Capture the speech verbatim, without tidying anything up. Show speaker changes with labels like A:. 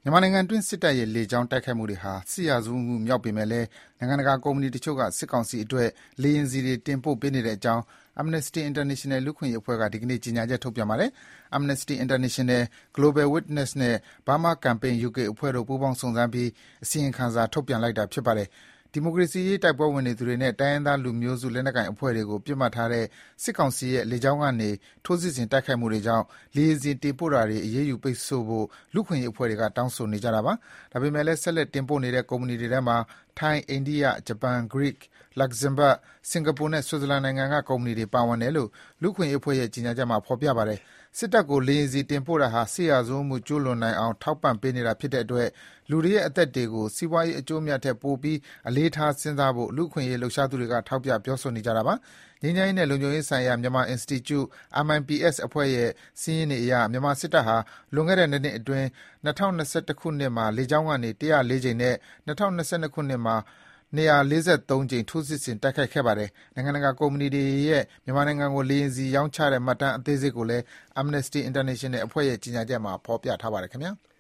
A: မြန်မာနိုင်ငံတွင်းစစ်တပ်ရဲ့လေကြောင်းတိုက်ခိုက်မှုတွေဟာစစ်ရာဇဝတ်မှုမြောက်ပေမယ့်လည်းနိုင်ငံတကာကုမ္ပဏီတချို့ကစစ်ကောင်စီအတွက်လေယာဉ်ဆီတွေတင်ပို့ပေးနေတဲ့အကြောင်း Amnesty International လူ့အခွင့်အရေးအဖွဲ့ကဒီကနေ့ကြေညာချက်ထုတ်ပြန်ပါတယ်။ Amnesty International, Global Witness နဲ့ Burma Campaign ယူ ကေ အဖွဲ့တို့ပူးပေါင်းစုံစမ်းပြီးအစီရင်ခံစာထုတ်ပြန်လိုက်တာဖြစ်ပါတယ်။ ဒီမိုကရေစီရေးတိုက်ပွဲဝင်နေသူတွေနဲ့တိုင်းရင်းသားလူမျိုးစုလက်နက်ကိုင်အဖွဲ့တွေကိုပစ်မှတ်ထားတဲ့စစ်ကောင်စီရဲ့လေကြောင်းကနေထိုးစစ်ဆင်တိုက်ခိုက်မှုတွေကြောင့်လေယာဉ်ဆီတင်ပို့တာတွေအရေးယူပိတ်ဆို့ဖို့လူ့အခွင့်အရေးအဖွဲ့တွေကတောင်းဆိုနေကြတာပါ။ဒါပေမယ့်လည်းဆက်လက်တင်ပို့နေတဲ့ကုမ္ပဏီတွေထဲမှာထိုင်း၊ အိန္ဒိယ၊ ဂျပန်၊ ဂရိ၊ လက်ဇမ်ဘတ်၊ စင်္ကာပူနဲ့ဆွစ်ဇာလန်နိုင်ငံကကုမ္ပဏီတွေပါဝင်တယ်လို့လူ့အခွင့်အရေးအဖွဲ့ရဲ့ကြေညာချက်မှာဖော်ပြပါတယ်။စစ်တပ်ကိုလေယာဉ်ဆီတင်ပို့တာဟာစစ်ရာဇဝတ်မှုကျူးလွန်နိုင်အောင်ထောက်ပံ့ပေးနေတာဖြစ်တဲ့အတွက်လူတွေရဲ့အသက်တွေကိုစီးပွားရေးအကျိုးအမြတ်ထက်ပိုပြီးအလေးထားစဉ်းစားဖို့လူ့အခွင့်အရေးလှုပ်ရှားသူတွေကထောက်ပြပြောဆိုနေကြတာပါ။ငြိမ်းချမ်းရေးနဲ့လုံခြုံရေးဆိုင်ရာမြန်မာအင်စတီကျု အမ် အိုင် ပီ အက်စ် အဖွဲ့ရဲ့စာရင်းတွေအရမြန်မာစစ်တပ်ဟာလွန်ခဲ့တဲ့၂နှစ်အတွင်း၂၀၂၁ခုနှစ်မှာလေကြောင်းကနေ၁၀၄ကြိမ်နဲ့၂၀၂၂ခုနှစ်မှာ၂၄၃ကြိမ်ထိုးစစ်ဆင်တိုက်ခိုက်ခဲ့ပါတယ်။နိုင်ငံတကာကုမ္ပဏီတွေရဲ့မြန်မာနိုင်ငံကိုလေယာဉ်ဆီရောင်းချတဲ့မှတ်တမ်းအသေးစိတ်ကိုလည်း Amnesty International အဖွဲ့ရဲ့ကြေညာချက်မှာဖော်ပြထားပါတယ်ခင်ဗျာ။